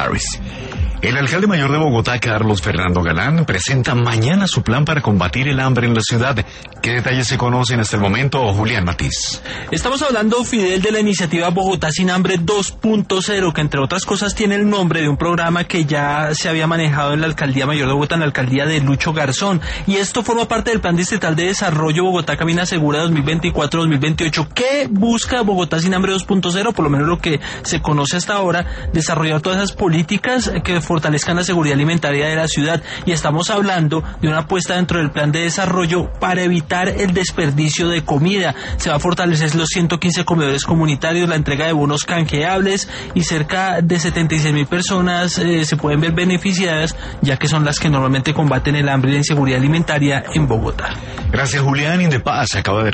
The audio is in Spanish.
Harris. El alcalde mayor de Bogotá, Carlos Fernando Galán, presenta mañana su plan para combatir el hambre en la ciudad. ¿Qué detalles se conocen hasta el momento, Julián Matiz? Estamos hablando, Fidel, de la iniciativa Bogotá Sin Hambre 2.0, que entre otras cosas tiene el nombre de un programa que ya se había manejado en la Alcaldía Mayor de Bogotá, en la alcaldía de Lucho Garzón. Y esto forma parte del Plan Distrital de Desarrollo Bogotá Camina Segura 2024-2028. ¿Qué busca Bogotá Sin Hambre 2.0? Por lo menos lo que se conoce hasta ahora, desarrollar todas esas políticas que fortalezcan la seguridad alimentaria de la ciudad, y estamos hablando de una apuesta dentro del plan de desarrollo para evitar el desperdicio de comida. Se va a fortalecer los 115 comedores comunitarios, la entrega de bonos canjeables, y cerca de 76.000 personas se pueden ver beneficiadas, ya que son las que normalmente combaten el hambre y la inseguridad alimentaria en Bogotá. Gracias, Julián. Indepaz acaba de